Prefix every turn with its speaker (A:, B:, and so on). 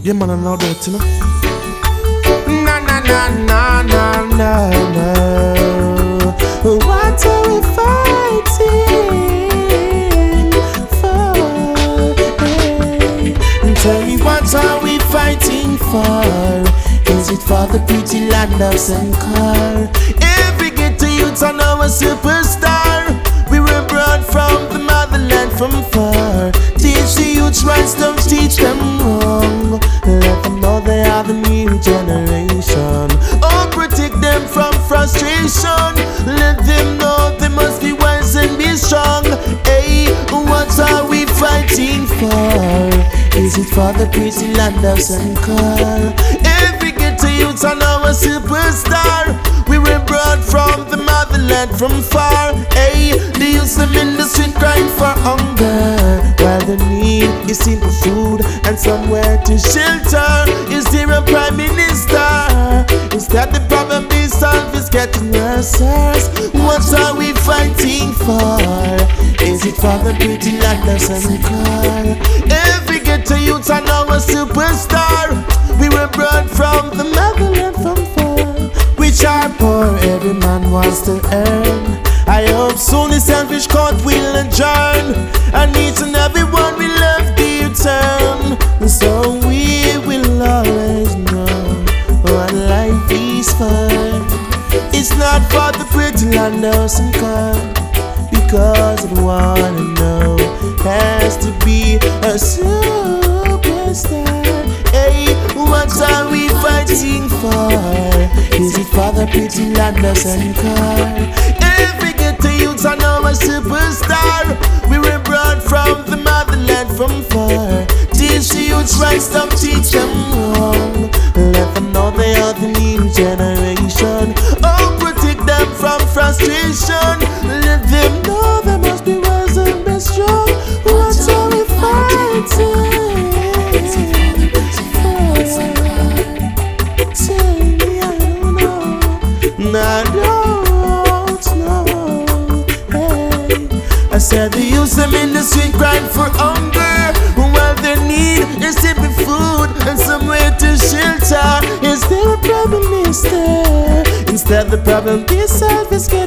A: Yeah, man, I know that, you know. Na na na na na na na. What are we fighting for? Hey. Tell me, what are we fighting for? Is it for the pretty land of Sankar? Every ghetto youth are now a superstar. We were brought from the motherland from far. Teach the youth right, don't teach them wrong. Let them know they are the new generation. Oh, protect them from frustration. Let them know they must be wise and be strong. Hey, what are we fighting for? Is it for the pretty land of Sankar? Every ghetto youth are now a superstar. We were brought from the motherland from far. Hey, the youths them in the street crying for hunger, while the need is simple food and somewhere to shelter. Is there a prime minister? Is that the problem be solved? Is getting worse. What are we fighting for? Is it for the pretty land of Sankar? Every ghetto youth are now a superstar. We were brought from the motherland from far. Which are poor, every man wants to earn. I hope soon the selfish court will adjourn, and each and every one will love the return. So we will always know what life is for. It's not for the pretty land of Sankar, because I wanna know has to be a superstar. Hey, what are we fighting for? Is it for the pretty land of Sankar? Every ghetto youths are now a superstar. We were brought from the motherland from far. Teach the youths right, don't teach them wrong. Let them know they are the new generation. Oh, protect them from frustration. Let them know they must be wise and be strong. What are we fighting? Tell me, I don't know. I don't know. Hey, I said the youths them in the street crying for hunger, while they need is simple food and somewhere to shelter. Is there a problem, mister? Instead the problem is self-escape.